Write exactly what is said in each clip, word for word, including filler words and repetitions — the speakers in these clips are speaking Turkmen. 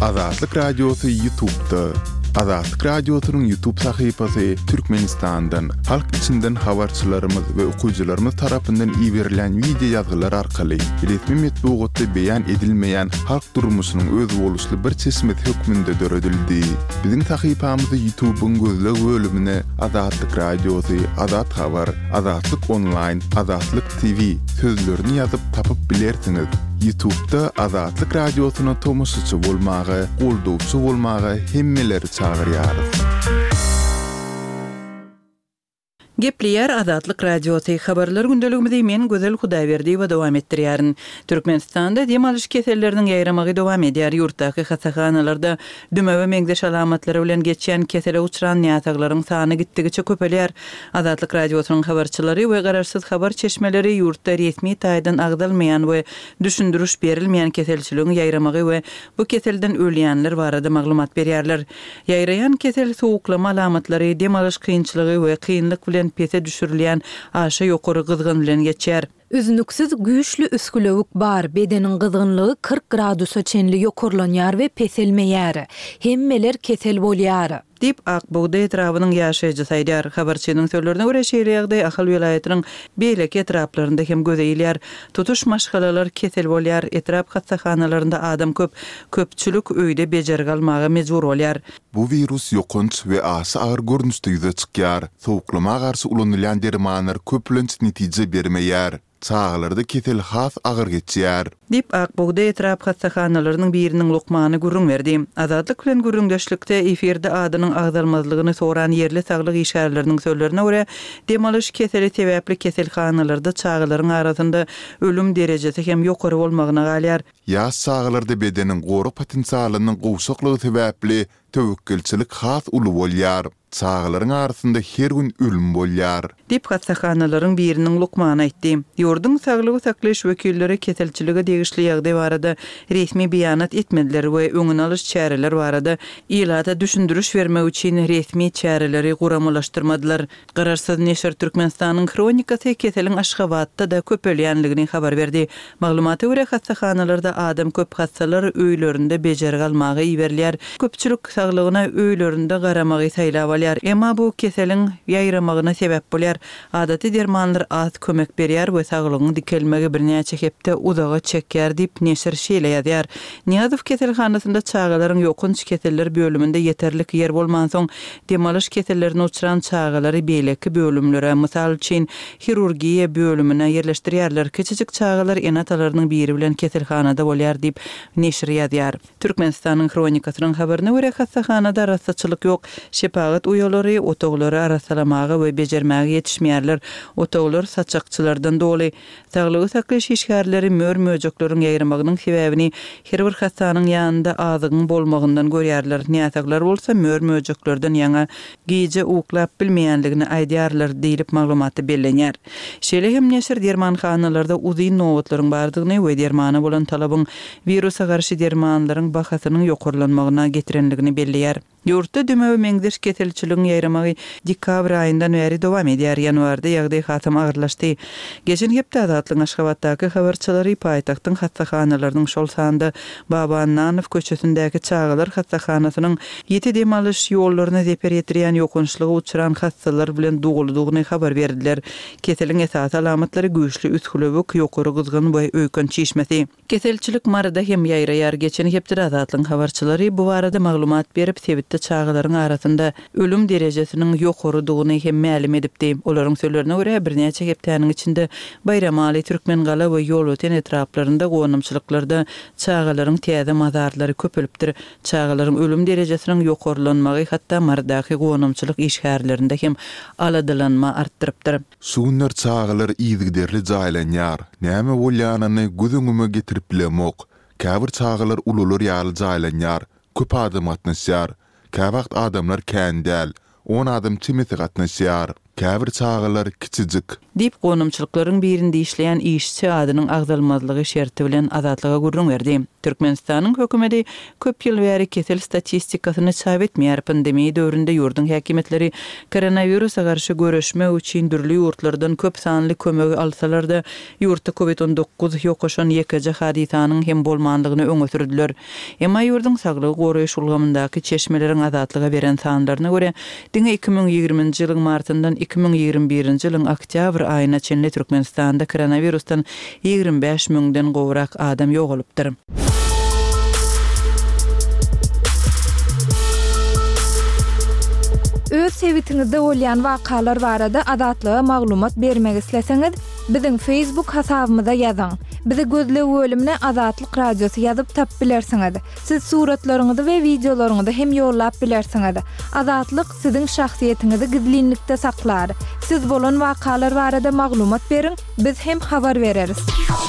Azatlyk Radiosu YouTube'da. Azatlyk Radiosu'nun YouTube sayfasy Türkmenistan'dan, halk içinden habarçylarymyz we okuyjylarymyz tarapyndan iýerilen video ýazgylar arkaly resmi metbuatda beýan edilmeýän halk durmuşynyň öz boluşly bir çeşmet hökmünde döredildi. Biziň sayfamyzy YouTube'un gözleg bölümine Azatlyk Radiosu, Azat Habar, Azatlyk Online, Azatlyk T V sözlerini ýazyp tapyp bilersiňiz. YouTube'da Azatlyk Radiosu'na tomoşçy bolmagy, goldowçy bolmagy hemmeleri çağırýar. Gepliyer Azatlyk Radiosu habarlar gündeligimizde men Gözel Hudaýberdi we dowam etdirýärin. Türkmenistanda demalyş keselleriniň ýaýramagy dowam edýär. Ýurtdaky hasaxanalarda düme we meňzeş alamatlary bilen geçýän kesele uçuran ýataglaryň sany gitdigiçe köpelýär. Azatlyk Radiosynyň habarçylary we gararsyz habar çeşmeleri ýurtda resmi taýdan agdalmaýan we düşündürüş berilmeýän keselçiligiň ýaýramagy we bu keselden ölýänler barada maglumat berýärler. Ýaýrayan kesel sowuklama alamatlary demalyş kynçylygy we kynlyk bilen pese düşürilýän aşa ýokary gyzgyn bilen geçýär. Üzünüksiz güýçli üskülewik bar, bedeniň gyzgynlygy kırk gradusa çenli ýokurlanýar we peselmeýär. Hemmeler kesel bolýar. Dip Akbuğda etrabynyň ýaşaýjy saýdar. Habarçynyň sözlerine görä şeýleýärde Ahal welaýatynyň beýleki etraplaryndə hem gözeýilýär. Tutuş maşgalalar kesel bolýar. Etrap hasaxanalarynda adam köp, köpçülük öýde bejerge almaga mejbur bolýar. Bu virus ýokunç we asy agyr görnüşde ýüze çykýar. Sowuklama garşy ulanylýan dermanlar köplenç netije bermeýär. Çağlarda kesel has agyr geçýär. Dip Akbuğda etrap hasaxanalarynın biriniň lokmany gürrüň berdi. Azatlyk bilen gürrüňdeşlikde eferde adynyň agdalmazlygyny soran yerli saglyk işgärleriniň sözlerine görä, demalyş keseli sebäpli keselhanalarda çağlaryň arasynda ölüm derejesi hem ýokary bolmagyna galýar. Ýaş çağlarda bedeniň goru potensialynyň gowşaklygy sebäpli töwekkelçilik has uly bolýar. Çağlaryň arasynda her gün ölüm bolýar. Dip hasaxanalarynň biriniň lokmany aýtdy. Ýurdun saglygy saklaş wekilleri keselçiligi degişli ýagdaý barada resmi beýanat etmediler we öňüne alyş çäreler barada ilata düşündürüş bermek üçin resmi çäreleri guramlaşdyrmadylar. Gararsyz neşir Türkmenistanyň kronikasy keseliň Aşgabatda da köpelýänligini habar berdi. Maglumata görä hasaxanalarda adam köp hastalar öýlerinde bejerge almagy iýerler. Köpçülük saglygyna öýlerinde garamagy saýlap alýar. Emma bu keseliň ýaýramagyna sebäp bolýar. Adaty dermanlar az kömek berýär we saglygyň dikelmegi birnäçe hepde uzaga çekýär dip neşir şeýle ýazýar. Niýazow keselhanasynda çağalaryň ýokunç keseller bölüminde ýeterlik ýer bolman soň demalyş kesellerini uçuran çağalary beýleki bölümlere, mysal üçin hirurgiýa bölümine ýerleşdirýärler. Kiçijik çağalar enatalarynyň biri bilen keselhanada bolýar dip neşir ýazýar. Türkmenistanyň kronikasynyň habaryna görä hasaxanada rastçylyk ýok. Şepagat uýalary otoglary arasalamagy we bejermäge ýetişmeýärler. Otoglar saçakçylardan doly. Saglygy saklaş işgärleri mör-möjekleriň ýaýramagynyň sebäbini her bir hasanyň ýanynda azygyň bolmagyndan görýärler. Näsaglar bolsa mör-möjeklerden ýaňa giýje uklap bilmeýänligini aýdýarlar diýilip maglumaty bellenýär. Şeýle hem neşir dermanhanalarda uzyn nowatlaryň bardygyny we dermana bolan talabyň virusa garşy dermanlaryň bahasynyň ýokurlanmagyna getirenligini belleýär. Ýurtda düme we meňzeş keselçiligiň ýaýramagy dekabr aýyndan beri dowam edýär. Ýanwarda ýagdaý hatym agyrlaşdy. Geçen hepde Azatlyk Aşgabatdaky habarçylary paýtagtyň hasaxanalarynyň şol sanda Baba Nanow köçesindäki çağalar hasaxanasynyň ýeti demalyş ýollaryna zeper ýetirýän ýokunçlygy uçuran hastalar bilen duguldygyny habar berdiler. Keseliň esas alamatlary güýçli üskülewik, ýokary gyzgyn we öýkün çeşmesi. Keselçilik marada hem ýaýraýar. Geçen hepde Azatlyk habarçylary bu barada maglumat berip sebitde çağalaryň arasynda ölüm derejesiniň ýokarydygyny hem ma'lum edipdi. Olaryň sözlerine görä birnäçe hepdeniň içinde Bayramaly, Türkmengala we ýol öten etraplarynda gonamçylyklarda çağalaryň täze mazarlary köpelipdir. Çağalaryň ölüm derejesiniň ýokarlanmagy hatda mardaky gonamçylyk işgärlerinde hem aladylanma artdyrypdyr. Şunlar çağalar iýdigderli jaýlanýar. Näme bolýanyny gözüňe getirip bilemok. Käbir çağalar ulular ýaly jaýlanýar. Köp adam atnaşýar. Käwagt adamlar kän däl. on adam çimeti gatnaşýar. käbir çağalar kiçijik. Dip gonumçylyklaryň birinde işleýän işçi adynyň agdalmazlygy şerti bilen azatlyga gurrun berdi. Türkmenistanyň hökümeti köp ýyl bäri kesel statistikasyny çap etmeýär. Pandemiýa döwründe ýurdun häkimetleri koronawirusa garşy görüşmek üçin dürli ýurtlardan köp sanly kömegi alsalar da ýurtda covid on dokuz ýokaşan ýekiji hadisanyň hem bolmandygyny öňe sürdiler. Emma ýurdun saglygy goraýyş ulgamyndaky çeşmeleriň azatlyga beren sanlaryna görä diňe iki ming ýigrimiji ýylyň martyndan iki ming ýigrimbi birinji ýylyň oktyabr aýyna çenli Türkmenistanda koronavirusdan ýigrimbi beş miňden gowrak adam ýogalypdyr. Öz sevitiňizde bolýan wakalar barada azatlyga maglumat bermek isleseňiz, biziň Facebook hasabymyza ýazyň. Bizi gözle bölümine Azatlyk Radiosu ýazyp tap bilersiňiz. Siz suratlaryňyzy we videolaryňyzy hem ýollap bilersiňiz. Azatlyk siziň şahsiýetiniňizi gizlinlikde saklar. Siz bolan wakalar barada maglumat beriň, biz hem habar bereriz.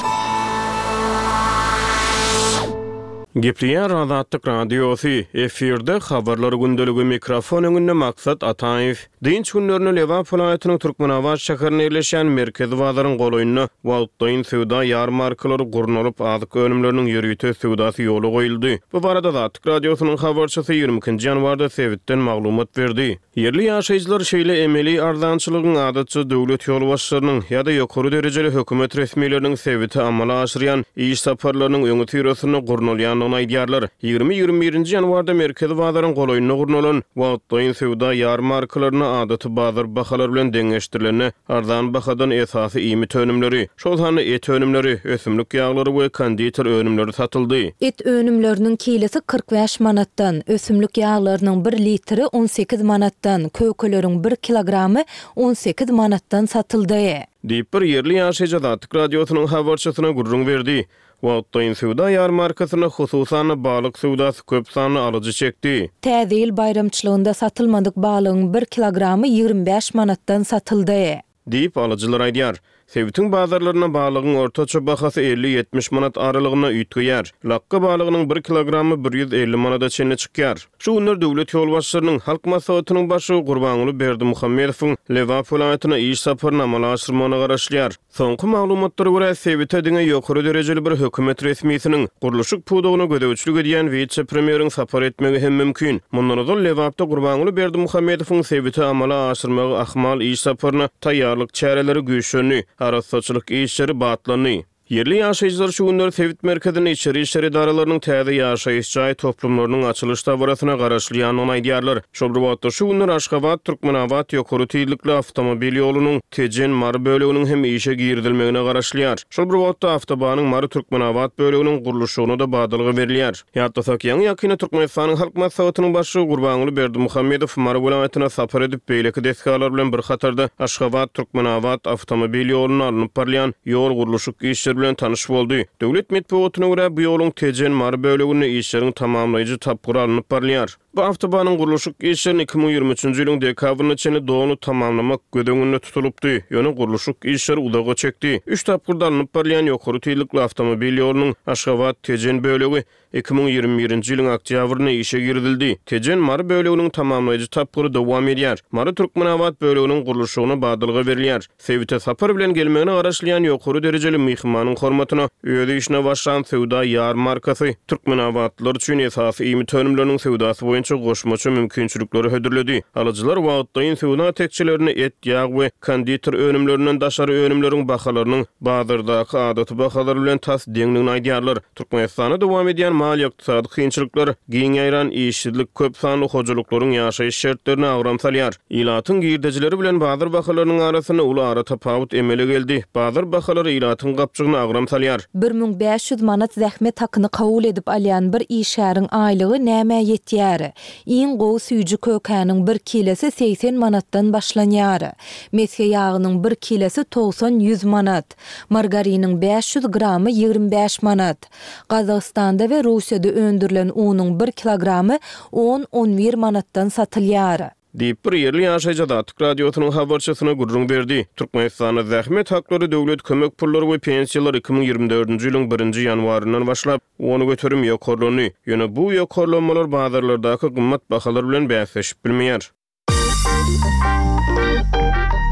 Gepliýär Azatlyk Radiosu efirde habarlar gündeligi mikrofon öňünde maksat Ataýew. Dinç günlerini Lewap vilayatynyň Türkmenawat şäherine ýerleşen merkezi bazaryň golaýyny Wagtdaýyn sowda ýarmarkalary gurnulyp azyk önümleriniň ýürüýte sowdasy ýoly goýuldy. Bu barada Azatlyk Radiosynyň habarçysy ýygrimi ikinji ýanwarda Sewitden maglumat berdi. Yerli ýaşaýjylar şeýle emeli arzançylygyň adatçy döwlet ýolbaşçylarynyň ýa-da ýokary derejeli hökümet resmiýetleriniň Sewiti amala aşyran iş saparlarynyň öňe süreşini gurnulýan aýdýarlar. ýygrimi ýygrimi birinji ýanwarda merkezi bazaryň golaýyny gurnulan Wagtdaýyn sowda ýarmarkalaryny adaty bazar bahalary bilen deňeşdirileni arzan bahadan esasy iýmit önümleri, şol hany et önümleri, ösümlik ýaglary we konditor önümleri satyldy. Et önümleriniň kilesi kırk beş manatdan, ösümlik ýaglarynyň bir litri on sekiz manatdan, kökeleriň bir kilogramy on sekiz manatdan satyldy. Diýip bir ýerli ýaşaýjy Azatlyk Radiosynyň habarçysyna gurrun berdi. Wagtdaýyn sowda ýarmarkasyna hususan balyk sowdasy köp sanly alyjy çekdi. Täze ýyl bayramçylygynda satylmadyk balygyň bir kilogramy ýygrimi beş manatdan satyldy. Diýip alyjylar aýdýar. Sewitin bazarlaryna balygyň ortaça bahasy elli ýetmiş manat aralygyna üýtgýär. Lakka balygynyň bir kilogramy bir ýüz elli manata çenli çykýar. Şu günler döwlet ýolbaşçylarynyň halk maslahatynyň başy Gurbanuly Berdimuhammedowyň Lewap vilayatyna iş saparyna amala aşyrmagyna garaşlýar. Soňky maglumatlara görä Sewite diňe ýokary derejeli bir hökümet resmiýetiniň guruluşyk pudugyny gödäwçilik edýän wiçe premieriň sapar etmegi hem mümkin. Mundan öňe Lewapda Gurbanuly Berdimuhammedowyň Sewite amala aşyrmagy ahmal iş saparyna taýýarlyk çäreleri güýçlenýär. Arasatçılık işleri batlany. Yerli ýaşaýjylar şu günler Sewit merkezine içeri işleri idaralarının täze ýaşaýyş jaý toplumlarynyň açylış tabrasyna garaşlýanyny aýdýarlar. Şol wagtda şu günler Aşgabat Türkmenawat ýokary tiýlikli awtomobil ýolunyň Tejen Mary böleginiň hem işe girdilmegine garaşlýar. Şol wagtda awtobanyň Mary Türkmenawat böleginiň guruluşyna da badalgy berilýär. Ýa-da ýaňy ýakyny Türkmenistanyň halk maslahatynyň başy Gurbanuly Berdimuhammedow Mary welaýatyna sapar edip beýleki deskalar bilen bir hatarda Aşgabat Türkmenawat awtomobil ýoluny alınıp barlayan ýol guruluşyk işleri bilen tanış boldy. Döwlet medeniýetyne görä bu ýoluň Tejen Mary bölegini işleriň tamamlaýjy tapgyry alınıp barlaýar. Bu awtobanyň guruluşyk işlerini iki ming ýygrimi üçinji ýylyň dekabryna çenli dowuny tamamlamak gödeňinde tutulupdy. Ýöne guruluşyk işleri udaga çekdi. üç tapgyrda alınıp barlayan ýokary tiýlikli awtomobil ýolunyň Aşgabat Tejen bölegi iki ming ýygrimi birinji ýylyň oktýabryna işe girdildi. Tejen Mary böleginiň tamamlaýjy tapgyry dowam edýär. Mary Türkmenawat böleginiň guruluşyna badalgy berilýär. Sewite sapar bilen gelmegine garaşlýan ýokary derejeli mihmanyň hormatyna öýde işine başlan sowda ýarmarkasy Türkmenawatlylar üçin esasy iýmit önümleriniň sowdasy boýunça goşmaça mümkinçilikleri hödürledi. Alyjylar Wagtdaýyn sowda tekçilerini et, ýag we konditor önümlerinden daşary önümleriň bahalarynyň bazardaky adaty bahalary bilen tas deňligini aýdýarlar. Türkmenistanda dowam edýän mal ykdysady kynçylyklar, giň ýaýran işçilik köp sanly hojalyklaryň ýaşaýyş şertlerini awram salýar. Ilatyň girdejileri bilen bazar bahalarynyň arasyna uly ara tapawut emele geldi. Bazar bahalary ilatyň gapçygyny awram salýar. bir ming beş ýüz manat zähmet hakyny kabul edip alýan bir işäriň aýlygy näme ýetýär? Iň gowy süýji kökäniň bir kilesi seksen manatdan başlanýar. Mesge ýagynyň bir kilesi togson ýüz manat. Margariniň beş ýüz gramy ýygrimi beş manat. Gazagystanda we Russiýada öndürilen unyň bir kilogramy on on bir manatdan satylýar. Diýip bir ýerli ýaşaýjy Azatlyk Radiosynyň habarçysyna gurrun berdi. Türkmenistana zähmet haklary döwlet kömek pullary we pensiýalar iki ming ýygrimi dördünji ýylyň birinji ýanwaryndan başlap ony göterim ýokarlany. Ýöne bu ýokarlanmalar bazarlardaky gymmat bahalar bilen bäsleşip bilmeýär.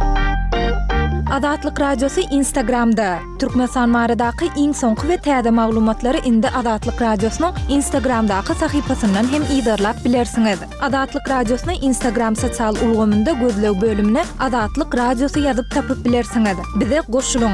Azatlyk Radiosu Instagramda. Türkmenistan baradaky iň soňky we täze maglumatlary indi Azatlyk Radiosynyň Instagramdaky sahypasyndan hem ýa-da bilersiňiz. Azatlyk Radiosynyň Instagram sosial ulgamynda gözlew bölümine Azatlyk Radiosu ýazyp tapyp bilersiňiz. Bize goşulyň.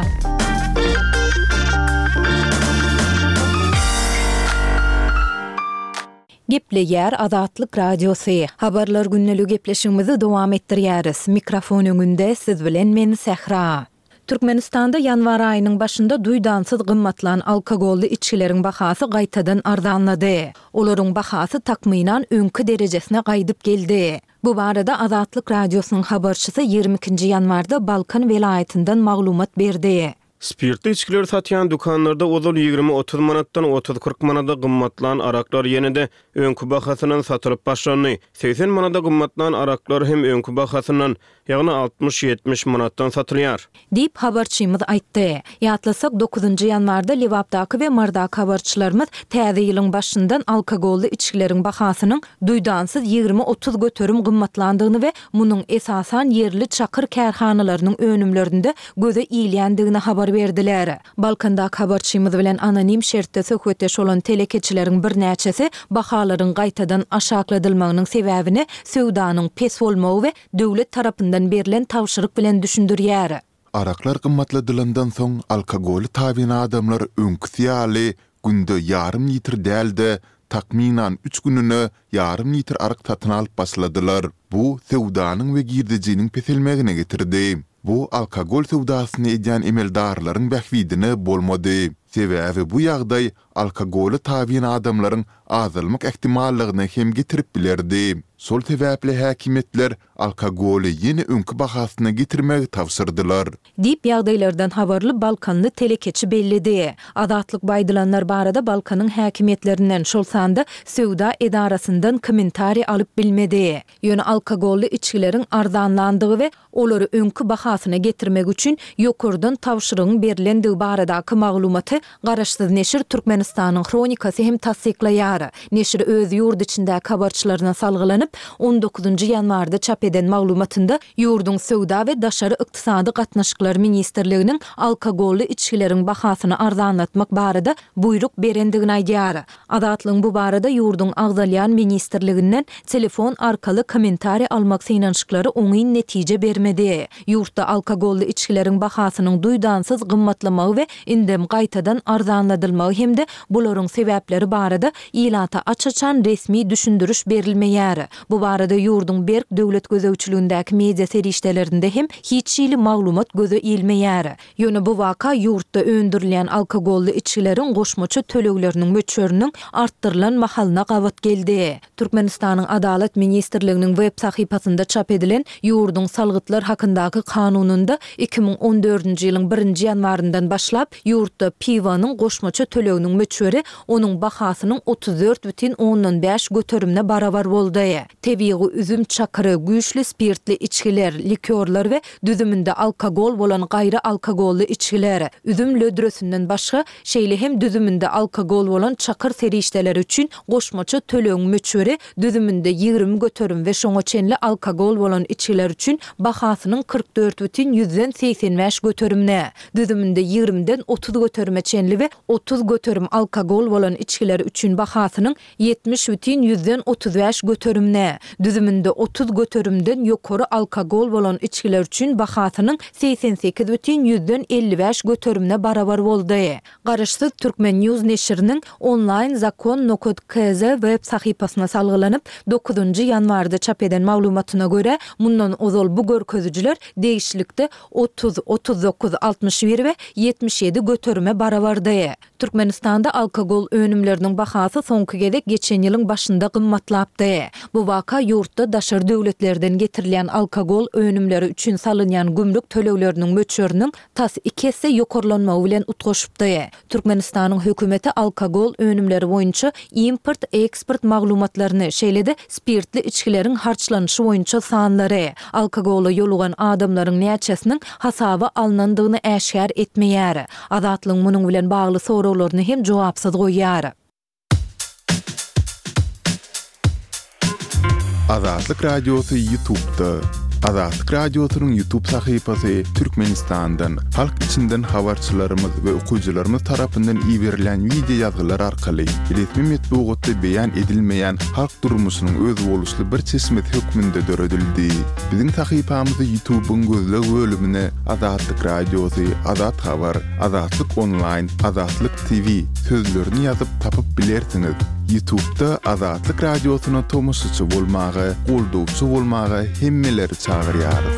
Gepleýär Azatlyk Radiosu. Habarlar günneligi gepleşigimizi dowam etdirýäris. Mikrofon öňünde siz bilen men Sehra. Türkmenistanda yanvar aýynyň başynda duýdansyz gymmatlan alkogolly içkileriň bahasy gaýtadan arzanlady. Olaryň bahasy takmynan öňkü derejesine gaýdyp geldi. Bu barada Azatlyk Radiosynyň habarçysy ýigirme ikinji ýanwarda Balkan welaýatyndan maglumat berdi. Spirtli içkiler satyan dukanlarda ozal ýigirme otuz manatdan otuz kırk manada gymmatlan araklar ýene-de öňkü bahasynyň satylyp başlandy. seksen manada gymmatlan araklar hem öňkü bahasynyň ýagny altmış ýetmiş manatdan satylýar. Dip habarçymyz aýtdy. Ýatlasak dokuzunji ýanwarda Lewapdaky we Mardaky habarçylarymyz täze ýylyň başyndan alkogolly içkileriň bahasynyň duýdansyz ýigirme otuz göterim gymmatlandygyny we munyň esasan yerli çakyr kärhanalarynyň önümlerinde göze iýilýändigini habar berdiler. Balkandaky habarçymyz bilen anonim şertde söhbetdeş bolan telekeçileriň bir näçesi bahalaryň gaýtadan aşakladylmagynyň sebäbini söwdanyň pes bolmagy we döwlet tarapyndan berilen tawşyryk bilen düşündirýär. Araklar gymmatladylandan soň alkogol tabyn adamlar öňküsýaly günde ýarym litr dälde takminan üç gününe ýarym litr arak tatyn alyp başladylar. Bu söwdanyň we girdijiniň peselmegine getirdi. Bu alkogol sowdasyny edýän emeldarlaryň bähwidine bolmady. Sebäbi bu ýagdaý alkogoly tabyn adamlaryň azalmak ähtimallygyny hem getirip bilerdi. Sol sebäple häkimetler alkogoly ýene öňkü bahasyna getirmegi tawsyrdylar. Dip ýagdaýlardan habarly Balkanly telekeçi bellidi. Azatlyk baýdylanlar barada Balkanyň häkimetlerinden şol sanda söwda edarasyndan kommentari alyp bilmedi. Ýöne alkogoly içkileriň arzanlandygy we olary öňkü bahasyna getirmek üçin ýokurdan tawşyrygyň berilendigi baradaky maglumaty garaşsyz neşir Türkmenistanyň kronikasy hem tasdiklaýar. Neşir öz ýurt içindäki habarçylaryna salgylanyp on dokuzunji ýanwarda çap eden maglumatynda ýurdun söwda we daşary ykdysady gatnaşyklar ministrliginiň alkogolly içkileriň bahasyny arzanlatmak barada buyruk berendigini aýdýar. Azatlyň bu barada ýurdun agzalyan ministrliginden telefon arkaly kommentari almak synanşyklary oňy netije bermedi. Ýurtda alkogolly içkileriň bahasynyň duýdansyz gymmatlamagy we indem gaýtadan arzanladylmagy hemde bularyň sebäpleri barada ýylata açaçan resmi düşündürüş berilmeýär. Bu barada ýurdun berk döwlet gözegçiligindäki media serişdelerinde hem hiç ýyly maglumat göze ilmeýär. Ýöne bu waka ýurtda öndürilen alkogolly içkileriň goşmaça tölegleriniň möçöriniň artdyrylan mahalyna gawat geldi. Türkmenistanyň Adalet Ministrliginiň web sahypasynda çap edilen ýurdun salgytlar hakyndaky kanununda iki ming on dördünji ýylyň birinji ýanwaryndan başlap ýurtda piwanyň goşmaça töleginiň möçöri onuň bahasynyň otuz dört бүтін ondan beş göterimine barabar boldy. Tebii üzüm çakyry, güýçli spirtli içkiler, likörler we düzüminde alkogol bolan gaýry alkogolly içkiler, üzüm lödrösünden başga şeýle hem düzüminde alkogol bolan çakyr serişdeler üçin goşmaça tölegiň möçöri düzüminde ýigirme göterim we şoňa çenli alkogol bolan içkiler üçin bahasynyň kırk dört бүтін seksen beş göterimine, düzüminde ýigirmeden otuz göterime çenli we otuz göterim alkogol bolan içkiler üçin bahasynyň yetmiş бүтін otuz beş göterimine, düzümünde otuz göterimden ýokary alkogol bolan içkiler üçin bahasynyň seksen sekiz бүтін elli beş göterimine barabar boldy. Garaşsyz Türkmen News neşiriniň online zakon nokta k z web sahypasyna salgylanyp dokuzunji ýanwarda çap eden maglumatyna göre mundan ozal bu görkezjiler değişlikde otuz, otuz dokuz, altmış bir we yetmiş ýedi göterime barabardy. Türkmenistanda alkogol önümleriniň bahasy soňky gedek geçen ýylyň başynda gymmatlapdy. Bu waka ýurtda daşary döwletlerden getirilen alkogol önümleri üçin salynýan gümrük tölegleriniň möçöriniň tas iki esse ýokarlanmagy bilen utgaşypdy. Türkmenistanyň hökümeti alkogol önümleri boýunça import eksport maglumatlaryny şeýle-de spirtli içkileriň harçlanyşy boýunça sanlary, alkogoly ýolugan adamlaryň näçesiniň hasaby alnandygyny äşkär etmeýär. Azatlyň munyň bilen bagly soraglaryny hem jogapsyz goýýar. Azatlyk Radiosu YouTube'da Azatlyk Radiosynyň YouTube sahypasy Türkmenistandan halk içinden habarçylarymyz we okuyjylarymyz tarapyndan iýerilen video ýazgylar arkaly resmi metbuatda beýan edilmeýän halk durmuşynyň öz boluşly bir çeşmet hökmünde döredildi. Biziň sahypamyzy YouTube'un gözleg bölümine Azatlyk Radiosy, Azat Habar, Azatlyk Online, Azatlyk T V sözlerini ýazyp tapyp bilersiňiz. YouTube'da Azatlyk Radiosyna tomoşaçy bolmagy, goldowçy bolmagy hemmeleri çağırýarys.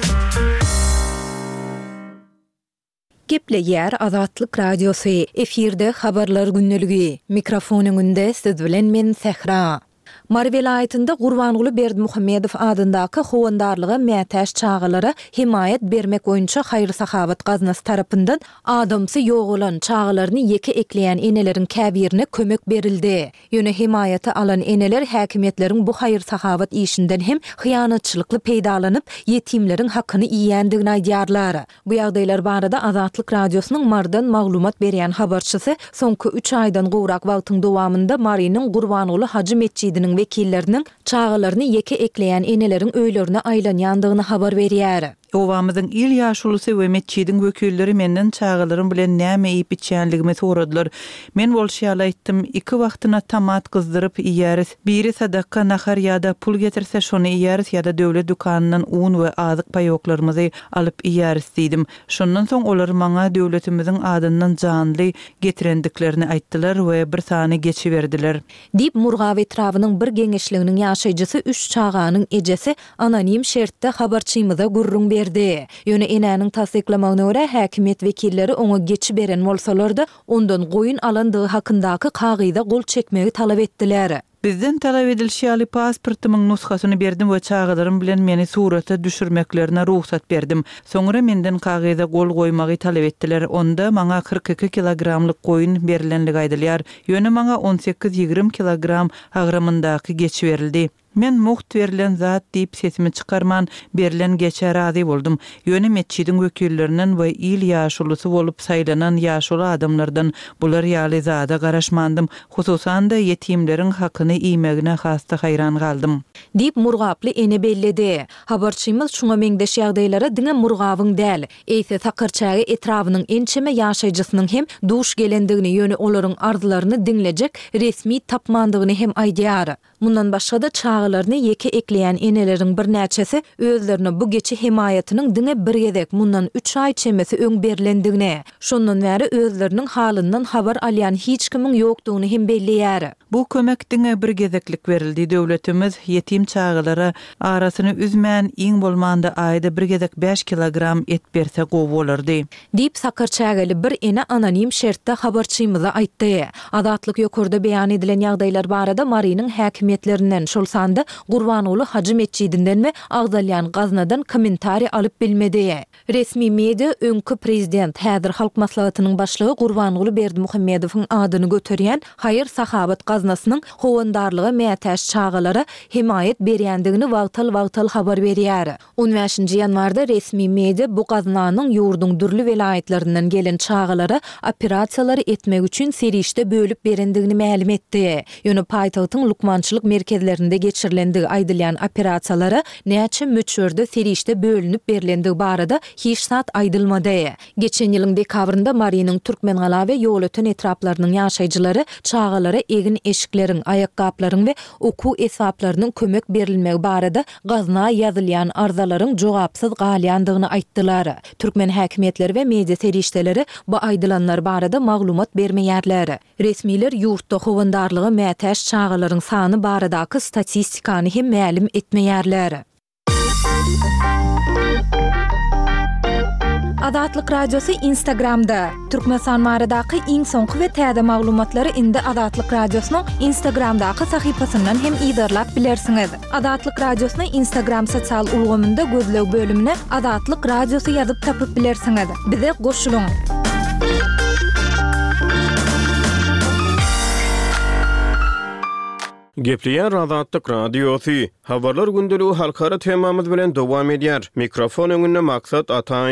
Gepleýär Azatlyk Radiosy, efirde habarlar günneligi. Mikrofonyňynda siz bilen men Sehra. Mary welaýatynda Gurbanyly Berdimuhammedow adyndaky howandarlyga mätäş çağalara himayet bermek boýunça haýry sahabat gaznasy tarapyndan adamsy ýok bolan çağalaryny ýeke ekleýän eneleriň käbirine kömek berildi. Ýöne himayety alan eneler häkimetleriň bu haýry sahabat işinden hem hyýanatçylykly peýdalanyp ýetimleriň hakyny iýýändigini aýdýarlar. Bu ýagdaýlar barada Azatlyk Radiosynyň mardan maglumat berýän habarçysy soňky üç aýdan gowrak wagtyň dowamında Marynyň Gurbanyly Hacı Mescidiniň wekilleriniň çağalaryny ýeke ekleýän eneleriň öýlerine aýlanýandygyny habar berýär. Owamyzyň il ýaşulysy we metçidiň wekilleri menden çağalarym bilen näme iýip içýänligimi soradylar. Men bolşýala aýtdym, iki wagtyna tamat gyzdyryp iýäris. Biri sadaka nahar ýa-da pul getirse şonu iýäris ýa-da döwlet dukanyndan un we azyk paýoklarymyzy alyp iýäris diýdim. Şondan soň olar maňa döwletimiziň adyndan janly getirendiklerini aýtdylar we bir sany geçiberdiler. Dip Murgaw etrawynyň bir geňeşliginiň ýaşaýjysy üç çağanyň ejesi anonim şertde habarçymyza gurrun berdi. Ýöne enäniň tasdiklamagyna görä häkimet wekilleri oňa geçi beren bolsalar-da ondan goýun alandygy hakyndaky kagyda gol çekmegi talap etdiler. Bizden talap edilýän pasportynyň nushasyny berdim we çağalarym bilen meni surata düşürmeklerine ruhsat berdim. Soňra menden kagyda gol goýmagy talap etdiler. Onda maňa kırk iki kilogramlyk goýun berilenligi aýdylýar. Ýöne maňa on sekiz ýygrimi kilogram agramyndaky geçi berildi. Men muht verilen zat diýip sesimi çykarman berilen geçe razy boldum. Ýöne metçidiň wekillerinden we il ýaşulysy bolup saýlanan ýaşuly adamlardan bular ýaly zada garaşmandym. Hususan da ýetimleriň hakyny iýmegine hasda haýran galdym. Dip Murgaply ene belledi. Habarçymyz şuňa meňdeş ýagdaýlara diňe Murgawyň däl, eýse Sakyrçagy etrawynyň ençeme ýaşaýjysynyň hem duş gelendigini ýöne olaryň arzularyny diňlejek resmi tapmandygyny hem aýdýar. Mundan başga da çağalaryny ýeke ekleýän eneleriň bir näçesi özlerini bu geçi himayatynyň diňe bir gezek mundan üç aý çemesi öň berilendigine, şondan bäri özleriniň halyndan habar alýan hiç kimiň ýokdugyny hem belliýär. Bu kömek diňe bir gezeklik berildi. Döwletimiz ýetim çağalara arasyny üzmän iň bolmanda aýda bir gezek beş kilogram et berse gowy bolardy. Dip Sakyrçagyly bir ene anonim şertde habarçymyza aýtdy. Azatlyk ýokurda beýan edilen ýagdaýlar barada Marynyň häkimetlerinden şol sanda Gurbanyly Hacı Mescidinden we agdalýan gaznadan kommentari alyp bilmedi. Resmi media öňkü prezident häzir halk maslahatynyň başlygy Gurbanyly Berdimuhammedowyň adyny göterýän haýır sahabat gaznasynyň howandarlyga mätäş çağalara himayet berýändigini wagtal-wagtal habar berýär. on beşinji ýanwarda resmi media bu gaznanyň ýurdun dürli welaýatlerinden gelen çağalara operasiýalary etmek üçin serişde bölüp berendigini ma'lum etdi. Ýöne paýtagtyň lukmançylyk merkezlerinde geçirilendigi aýdylýan operasiýalara näçe möçörde serişde bölünip berilendigi barada hiç sat aýdylmady. Geçen ýylyň dekabrynda Marynyň Türkmengaly we ýol öten etraplarynyň ýaşaýjylary çağalara egin eşikleriň, aýakgaplaryň we oku esaplarynyň kömek berilmegi barada gazna ýazylýan arzalaryň jogapsyz galýandygyny aýtdylar. Türkmen häkimetleri we media serişdeleri bu aýdylanlar barada maglumat bermeýärler. Resmiler ýurtda howandarlygy mätäş çağalaryň sany baradaky statistikany hem ma'lum etmeýärler. Azatlyk Radiosu Instagramda. Türkmenistan maradaky iň soňky we täze maglumatlary indi Azatlyk Radiosynyň Instagramdaky sahypasyndan hem ýa-da bilersiňiz. Azatlyk Radiosyny Instagram sosial ulgamynda gözleg bölümine Azatlyk Radiosu ýazyp tapyp bilersiňiz. Bize goşulyň. Gepleýär Azatlyk Radiosy. Habarlar gündeligi halkara temamyz bilen dowam edýär. Mikrofon öňünde Maksat Ataýew.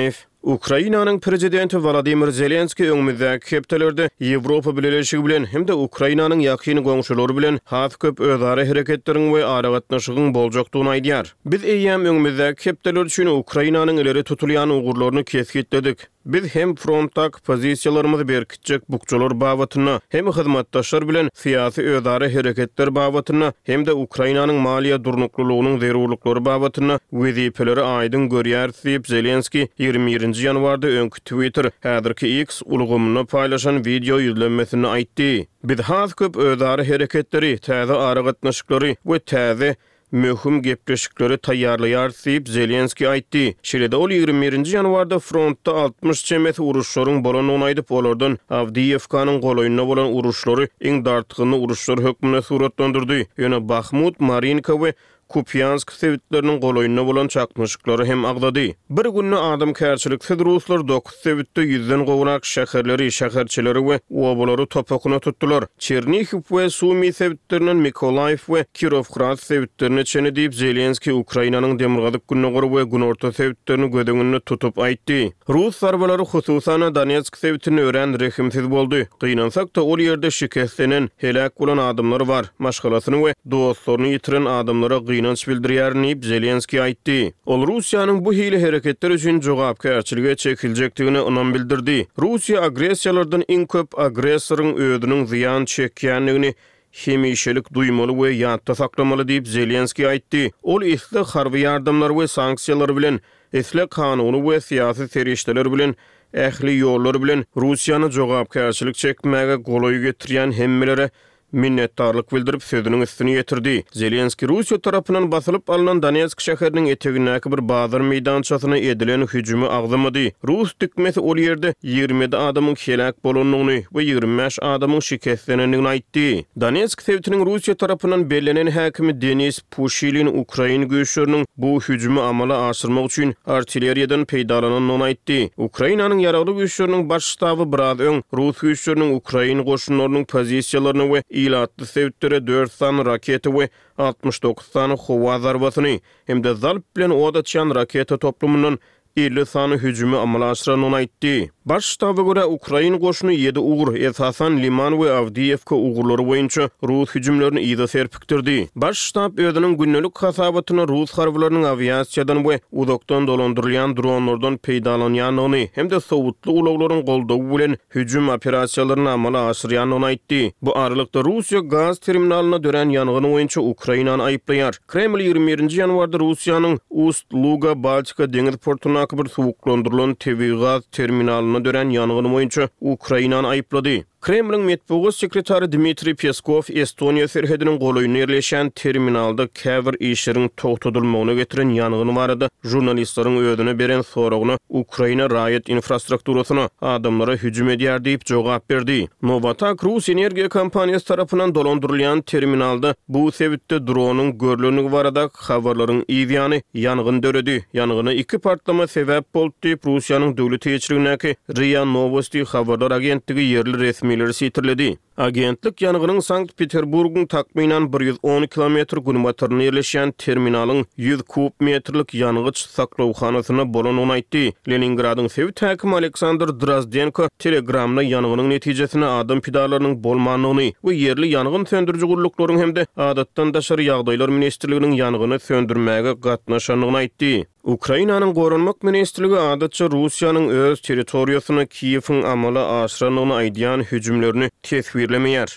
Ukrainanyň prezidenti Volodymyr Zelenski öňümüzdäki hepdelerde Ýewropa Birleşigi bilen hem-de Ukrainanyň ýakyny goňşulary bilen has köp özara hereketleriň we aragatnaşygyň boljakdygyny aýdýar. Biz eýýäm öňümüzdäki hepdeler üçin Ukrainanyň ileri tutulýan ugurlaryny kesgitledik. Biz hem frontdak pozisiýalarymyzy berkitjek bukçalar babatyna, hem hyzmatdaşlar bilen syýasy özara hereketler babatyna, hem de Ukrainanyň maliýe durnuklulygynyň zerurlyklary babatyna wezipeleri aýdyn görýär diýip Zelenski ýygrimi birinji ýanwarda öňkü Twitter häzirki X ulgamyny paýlaşan video ýüzlenmesini aýtdy. Biz has köp özara hereketleri, täze aragatnaşyklary we täze möhüm gepleşikleri taýýarlaýar diýip Zelenski aýtdy. Şeýle-de ol ýygrimi birinji ýanwarda frontda altmış çemet uruşlaryň bolanyny aýdyp olardan Avdiivkanyň golaýyna bolan uruşlary iň dartgyny uruşlar hökmüne suratlandyrdy. Ýöne Bahmut, Marinka we Kupyansk sevitlerinin golaýyna bolan çakmışyklary hem agdady. Bir günni adam kärçiliksiz ruslar dokuz sevitde ýüzden gowrak şäherleri, şäherçileri we obalary topakyna tutdular. Chernihiv we Sumy sevitleriniň Mikolaýew we Kirovgrad sevitlerini çene diýip Zelenski Ukrainanyň demirgazyk günnegory we günorta sevitlerini gödüňünde tutup aýtdy. Rus zarbalary hususan Donetsk sevitini ören rehimsiz boldy. Gynansak da ol ýerde şikeslenen, helak bolan adamlar bar. Maşgalasyny we dostlaryny ýitiren adamlara gynanç bildirýärni Zelenski aýtdy. Ol Russiýanyň bu hile hereketler üçin jogapkärçilige çekiljekdigini ynam bildirdi. Russiýa agressiýalardan iň köp agressoryň ödüniň ziýan çekýänligini hemişelik duýmaly we ýatda saklamaly diýip Zelenski aýtdy. Ol isle harby ýardamlar we sanksiýalar bilen, isle kanuny we syýasy serişdeler bilen, ähli ýollar bilen Russiýany jogapkärçilik çekmäge golaý getirýän hemmelere minnetdarlyk bildirip sözüniň üstüne ýetirdi. Zelenski Russiýa tarapyndan basylyp alynan Donetsk şäheriniň etegindäki bir bazar meýdançasyna edilen hüjümi agzamady. Rus tükmesi ol ýerde ýygrimi adamyň helak bolanyny we ýygrimi beş adamyň şikestlenendigini aýtdy. Donetsk sevitiniň Russiýa tarapyndan bellenen häkimi Denis Pushilin Ukraina güýçleriniň bu hüjümi amala aşyrmak üçin artilleriýadan peýdalananyny aýtdy. Ukrainanyň ýaragly güýçleriniň baş ştaby biraz öň Rus güýçleriniň Ukraina goşunlarynyň pozisiýalaryny we ilatly sevitleri dört san raketi we altmış dokuz san howa zarbasyny hem de zalp bilen odaçyan raketa toplumynyň elli sany hüjümi amala aşyranyny aýtdy. Baş ştaby görä Ukraina goşuny ýedi ugur, esasan Liman we Avdiivka ugurlary boýunça Rus hüjümlerini ýa-da serpikdirdi. Baş ştab özüniň günnelik hasabatyny Rus harbylarynyň aviasiýadan we uzakdan dolandyrylýan dronlardan peýdalanýanyny hem de sowutly ulaglaryň goldawy bilen hüjüm operasiýalaryny amala aşyrýanyny aýtdy. Bu aralykda Russiýa gaz terminalyna dören ýangyny boýunça Ukrainany aýplaýar. Kreml ýygrimi birinji ýanwarda Russiýanyň Ust-Luga Baltika deňiz portunaky bir suwuklandyrylan tebii gaz terminalyny dören ýangyny boýunça Ukrainany aýplady. Kremlin metbuat sekretary Dmitri Peskov Estoniya serhediniň golaýyna ýerleşen terminalda käbir işleriň togtadylmagyna getiren ýangyny barada jurnalistlaryň ödüne beren soragyna Ukraina raýat infrastrukturasyna adamlara hüjüm edýär diýip jogap berdi. Novatak Rus energiýa kompaniýasy tarapyndan dolandyrylýan terminalda bu sebäpde dronyň görlenigi barada habarlaryň ýygyany ýangyn döredi. Ýangyna iki partlama sebäp boldy diýip Russiýanyň döwlet ýetirligindäki R I A Novosti habarlar agentligi ýerli resmi sitirledi. Agentlik ýanygynyň Sankt-Peterburgyň takminan bir ýüz on kilometr günbatyryna ýerleşen terminalyň yüz kub metrlik ýangıç saklawhanasyna bolanyny aýtdy. Leningradyň sewit häkimi Aleksandr Drozdenko telegramda ýanygynyň netijesini adam pidalarynyň bolmanyny we ýerli ýangyn söndürjü guruluklaryň hemde adatdan daşary ýagdaýlar ministrliginiň ýangyny söndürmäge gatnaşanyny aýtdy. Ukrainanyň Gorunmak ministrligi adatça Russiýanyň öz territoriýasyna Kiýewiň amala aşyranyny aýdýan hüjümlerini tesbirlemeýär.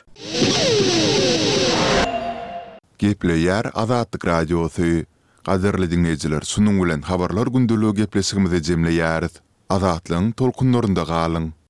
Gepleýär Azatlyk radiosy. Gaderli dinleýijiler, şunuň bilen habarlar gündüligi gepleşigimizi jemleýäris. Azatlyň tolkunlarynda galyň.